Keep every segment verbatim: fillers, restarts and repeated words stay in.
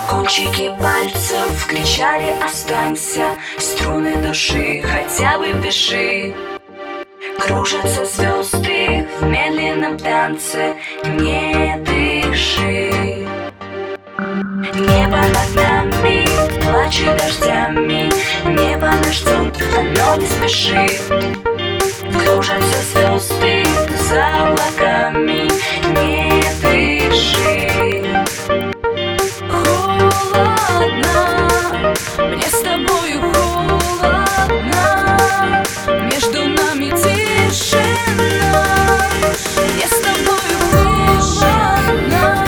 Кончики пальцев кричали: останься. Струны души хотя бы пиши. Кружатся звезды в медленном танце. Не дыши. Небо над нами плачет дождями. Небо нас ждет, оно не спешит. Кружатся звезды за облаками. Не дыши. Холодно, мне с тобою холодно. Между нами тишина. Мне с тобою холодно.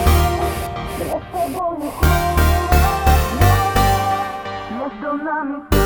Между нами